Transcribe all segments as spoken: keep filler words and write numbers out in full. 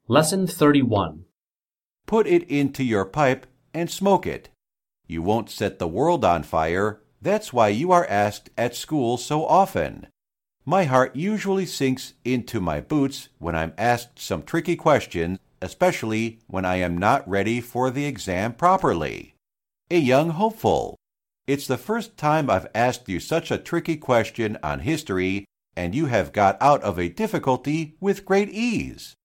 Lesson thirty-one. Put it into your pipe and smoke it. You won't set the world on fire. That's why you are asked at school so often. My heart usually sinks into my boots when I'm asked some tricky questions, especially when I am not ready for the exam properly. A young hopeful. It's the first time I've asked you such a tricky question on history, and you have got out of a difficulty with great ease.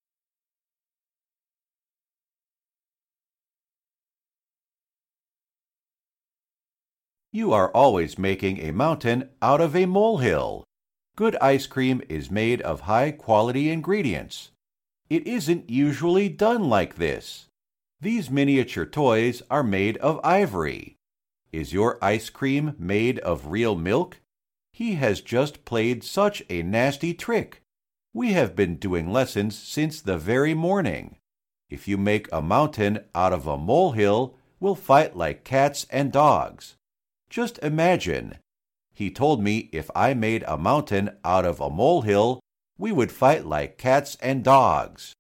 You are always making a mountain out of a molehill. Good ice cream is made of high-quality ingredients. It isn't usually done like this. These miniature toys are made of ivory. Is your ice cream made of real milk? He has just played such a nasty trick. We have been doing lessons since the very morning. If you make a mountain out of a molehill, we'll fight like cats and dogs. Just imagine. He told me if I made a mountain out of a molehill, we would fight like cats and dogs.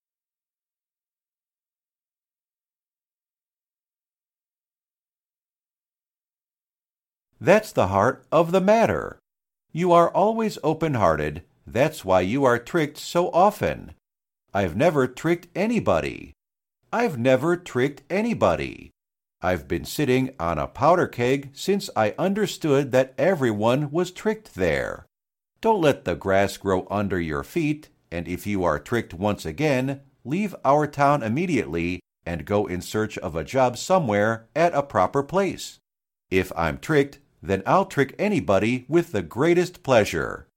That's the heart of the matter. You are always open-hearted. That's why you are tricked so often. I've never tricked anybody. I've never tricked anybody. I've been sitting on a powder keg since I understood that everyone was tricked there. Don't let the grass grow under your feet, and if you are tricked once again, leave our town immediately and go in search of a job somewhere at a proper place. If I'm tricked, then I'll trick anybody with the greatest pleasure.